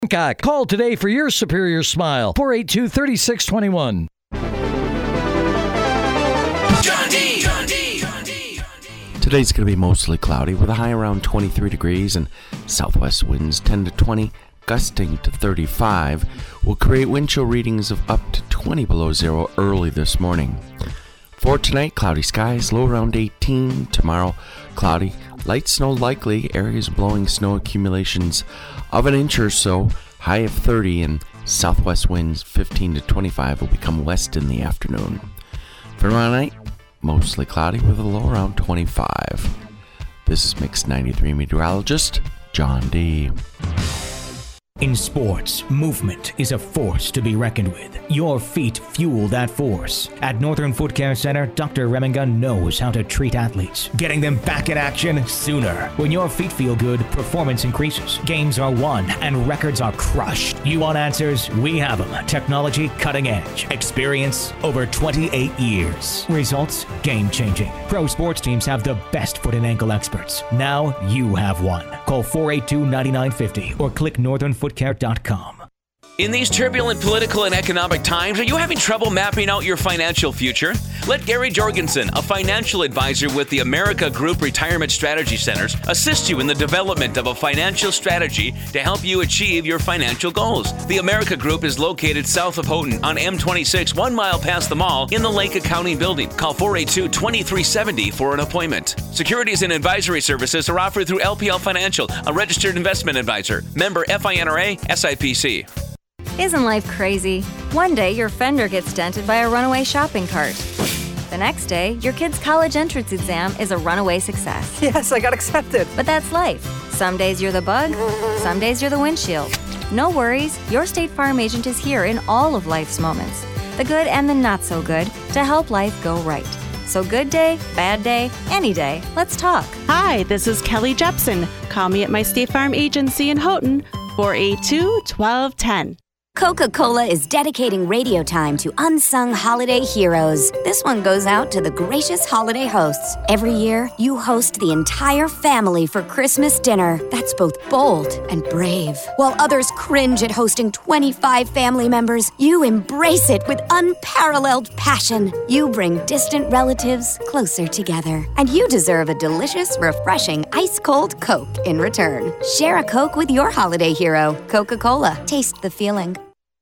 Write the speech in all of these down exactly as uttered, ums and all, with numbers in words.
Hancock. Call today for your superior smile. four eight two, three six two one. Today's going to be mostly cloudy with a high around twenty-three degrees and southwest winds ten to twenty, gusting to thirty-five, will create wind chill readings of up to twenty below zero early this morning. For tonight, cloudy skies, low around eighteen. Tomorrow, cloudy, light snow likely, areas blowing snow accumulations of an inch or so, high of thirty, and southwest winds fifteen to twenty-five will become west in the afternoon. For tomorrow night, mostly cloudy with a low around twenty-five. This is Mix ninety-three meteorologist John D. In sports, movement is a force to be reckoned with. Your feet fuel that force. At Northern Foot Care Center, Doctor Reminga knows how to treat athletes, getting them back in action sooner. When your feet feel good, performance increases, games are won, and records are crushed. You want answers? We have them. Technology cutting edge. Experience over twenty-eight years. Results game-changing. Pro sports teams have the best foot and ankle experts. Now you have one. Call four eight two, nine nine five zero or click northern foot care dot com. In these turbulent political and economic times, are you having trouble mapping out your financial future? Let Gary Jorgensen, a financial advisor with the America Group Retirement Strategy Centers, assist you in the development of a financial strategy to help you achieve your financial goals. The America Group is located south of Houghton on M twenty-six, one mile past the mall in the Lake Accounting Building. Call four eight two, two three seven zero for an appointment. Securities and advisory services are offered through L P L Financial, a registered investment advisor. Member F I N R A, S I P C. Isn't life crazy? One day, your fender gets dented by a runaway shopping cart. The next day, your kid's college entrance exam is a runaway success. Yes, I got accepted. But that's life. Some days you're the bug, some days you're the windshield. No worries, your State Farm agent is here in all of life's moments, the good and the not so good, to help life go right. So good day, bad day, any day, let's talk. Hi, this is Kelly Jepson. Call me at my State Farm agency in Houghton, four eight two, one two one zero. Coca-Cola is dedicating radio time to unsung holiday heroes. This one goes out to the gracious holiday hosts. Every year, you host the entire family for Christmas dinner. That's both bold and brave. While others cringe at hosting twenty-five family members, you embrace it with unparalleled passion. You bring distant relatives closer together. And you deserve a delicious, refreshing, ice-cold Coke in return. Share a Coke with your holiday hero, Coca-Cola. Taste the feeling.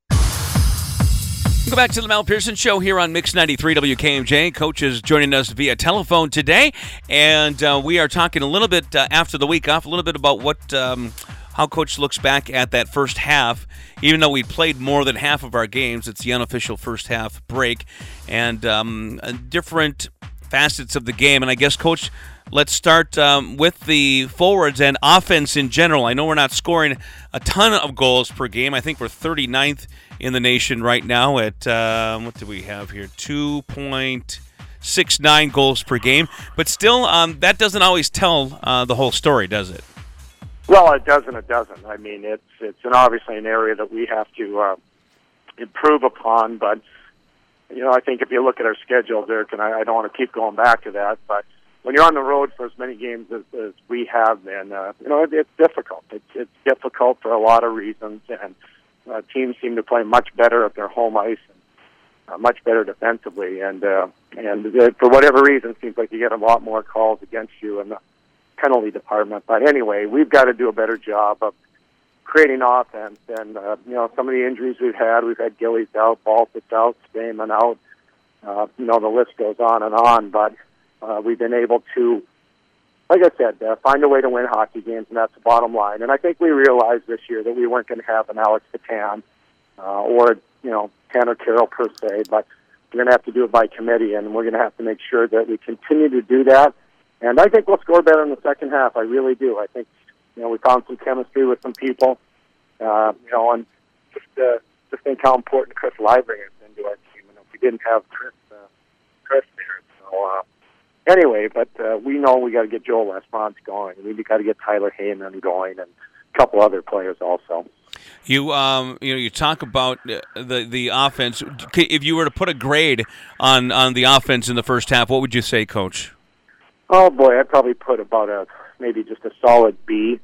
Welcome back to the Mel Pearson Show here on Mix ninety-three W K M J. Coach is joining us via telephone today, and uh, we are talking a little bit uh, after the week off, a little bit about what um, how Coach looks back at that first half. Even though we played more than half of our games, it's the unofficial first half break, and um, different facets of the game. And I guess, Coach, let's start um, with the forwards and offense in general. I know we're not scoring a ton of goals per game. I think we're thirty-ninth in the nation right now at, um, what do we have here, two point six nine goals per game. But still, um, that doesn't always tell uh, the whole story, does it? Well, it doesn't. It doesn't. I mean, it's it's an obviously an area that we have to uh, improve upon. But, you know, I think if you look at our schedule, Dirk, and I, I don't want to keep going back to that, but when you're on the road for as many games as, as we have been, uh, you know, it, it's difficult. It's, it's difficult for a lot of reasons, and uh, teams seem to play much better at their home ice and uh, much better defensively. And uh, and uh, for whatever reason, it seems like you get a lot more calls against you in the penalty department. But anyway, we've got to do a better job of creating offense. And, uh, you know, some of the injuries we've had, we've had Gillies out, Baltic out, Stamen out. Uh, you know, the list goes on and on. But Uh, we've been able to, like I said, uh, find a way to win hockey games, and that's the bottom line. And I think we realized this year that we weren't going to have an Alex Patan uh, or, you know, Tanner Carroll per se, but we're going to have to do it by committee, and we're going to have to make sure that we continue to do that. And I think we'll score better in the second half. I really do. I think, you know, we found some chemistry with some people, uh, you know, and just uh, just think how important Chris Libring is into our team. And if we didn't have Chris, uh, Chris there, so. Uh, Anyway, but uh, we know we got to get Joel Lesponts going. We got to get Tyler Heyman going, and a couple other players also. You, um, you know, you talk about the the offense. If you were to put a grade on, on the offense in the first half, what would you say, Coach? Oh boy, I'd probably put about a maybe just a solid B.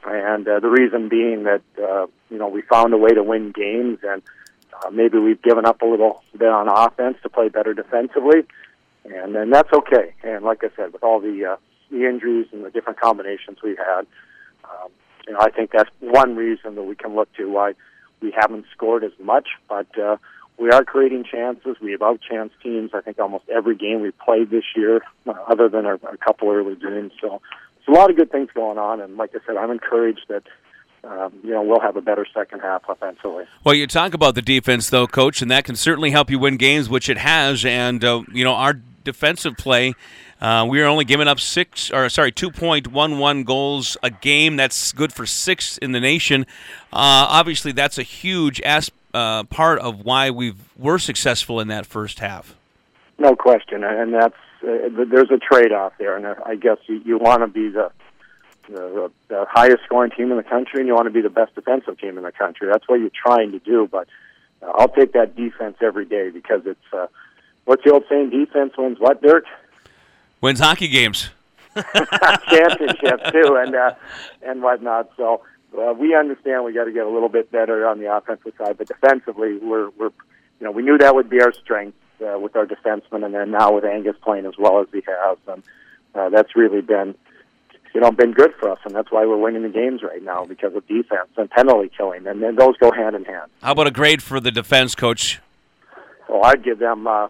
And uh, the reason being that, uh, you know, we found a way to win games, and uh, maybe we've given up a little bit on offense to play better defensively, and then that's okay. And like I said, with all the, uh, the injuries and the different combinations we've had, um, you know, I think that's one reason that we can look to why we haven't scored as much, but uh, we are creating chances. We have outchanced teams, I think, almost every game we've played this year, uh, other than our, a couple early games. So there's a lot of good things going on, and like I said, I'm encouraged that um, you know, we'll have a better second half offensively. Well, you talk about the defense, though, Coach, and that can certainly help you win games, which it has. And, uh, you know, our defensive play, uh, we are only giving up six, or sorry, two point one one goals a game. That's good for sixth in the nation. Uh, obviously, that's a huge as, uh, part of why we were successful in that first half. No question, and that's uh, there's a trade-off there, and I guess you, you want to be the, the the highest scoring team in the country, and you want to be the best defensive team in the country. That's what you're trying to do, but uh, I'll take that defense every day because it's, uh, what's the old saying, defense wins what, Dirk? Wins hockey games. Championships, too, and, uh, and whatnot, so uh, we understand we got to get a little bit better on the offensive side, but defensively, we're, we're you know, we knew that would be our strength. Uh, with our defensemen, and then now with Angus playing as well as he has, and uh, that's really been, you know, been good for us, and that's why we're winning the games right now, because of defense and penalty killing, and then those go hand in hand. How about a grade for the defense, Coach? Well, I'd give them, uh,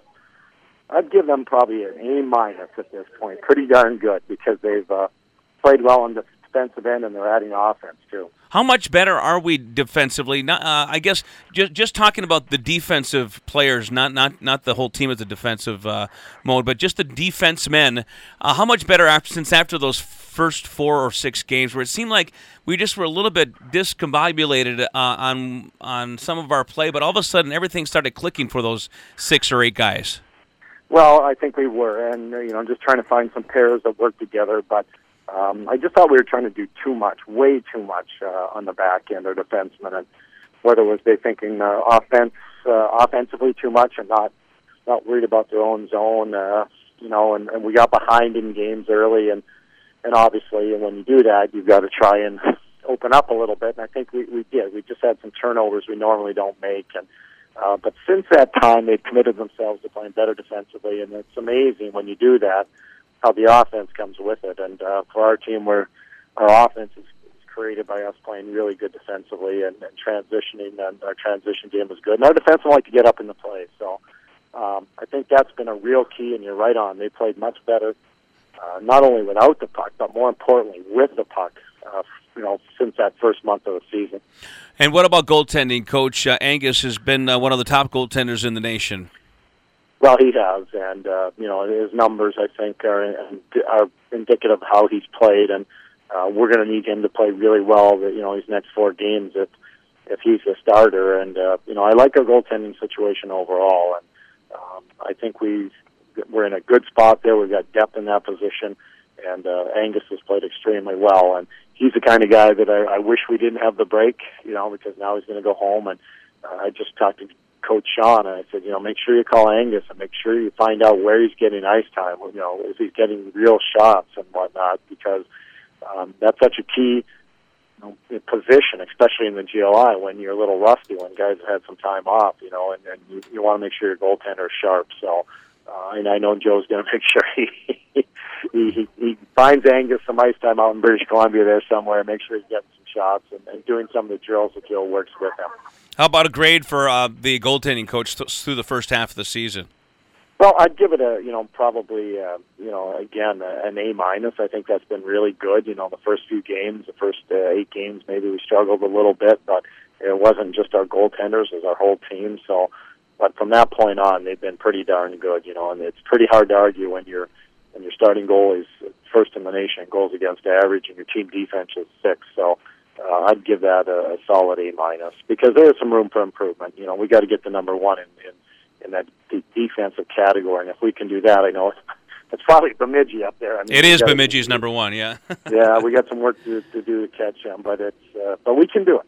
I'd give them probably an A minus at this point. Pretty darn good, because they've uh, played well on the defensive end, and they're adding offense too. How much better are we defensively? Not, uh, I guess just just talking about the defensive players, not not not the whole team as a defensive uh, mode, but just the defense men. Uh, how much better after since after those first four or six games, where it seemed like we just were a little bit discombobulated uh, on on some of our play, but all of a sudden everything started clicking for those six or eight guys. Well, I think we were, and you know, just trying to find some pairs that work together, but. Um, I just thought we were trying to do too much, way too much uh, on the back end, our defensemen, and whether it was they thinking uh, offense, uh, offensively too much and not not worried about their own zone, uh, you know, and, and we got behind in games early, and, and obviously when you do that, you've got to try and open up a little bit, and I think we, we did. We just had some turnovers we normally don't make, and uh, but since that time, they've committed themselves to playing better defensively, and it's amazing when you do that, how the offense comes with it. And uh, for our team, where our offense is, is created by us playing really good defensively and, and transitioning, and our transition game is good. And our defense like to get up in the play. So um, I think that's been a real key, and you're right on. They played much better, uh, not only without the puck, but more importantly, with the puck, uh, you know, since that first month of the season. And what about goaltending, Coach? Uh, Angus has been uh, one of the top goaltenders in the nation. Well, he has, and uh, you know, his numbers, I think, are, are indicative of how he's played, and uh, we're going to need him to play really well. You know, these next four games, if if he's a starter, and uh, you know, I like our goaltending situation overall, and um, I think we we're in a good spot there. We've got depth in that position, and uh, Angus has played extremely well, and he's the kind of guy that I, I wish we didn't have the break, you know, because now he's going to go home, and uh, I just talked to Coach Sean, and I said, you know, make sure you call Angus and make sure you find out where he's getting ice time, you know, if he's getting real shots and whatnot, because um, that's such a key, you know, position, especially in the G L I when you're a little rusty, when guys have had some time off, you know, and, and you, you want to make sure your goaltender is sharp. So, uh, and I know Joe's going to make sure he, he, he he finds Angus some ice time out in British Columbia there somewhere, make sure he's getting some shots and, and doing some of the drills that Joe works with him. How about a grade for uh, the goaltending coach th- through the first half of the season? Well, I'd give it a, you know, probably, uh, you know, again, uh, an A minus. I think that's been really good. You know, the first few games, the first uh, eight games, maybe we struggled a little bit, but it wasn't just our goaltenders, it was our whole team. So, but from that point on, they've been pretty darn good, you know, and it's pretty hard to argue when you're, when your starting goalie's first in the nation, goals against average, and your team defense is six. So, Uh, I'd give that a, a solid A minus because there is some room for improvement. You know, we got to get to number one in, in, in that de- defensive category, and if we can do that, I know it's, it's probably Bemidji up there. I mean, it is Bemidji's number one, yeah. Yeah, we got some work to, to do to catch him, but it's uh, but we can do it.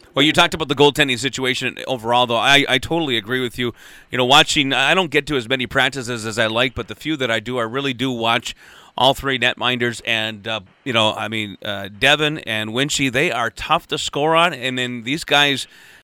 Well, you talked about the goaltending situation overall, though. I, I totally agree with you. You know, watching, I don't get to as many practices as I like, but the few that I do, I really do watch all three netminders. And, uh, you know, I mean, uh, Devin and Winchy, they are tough to score on. And then these guys,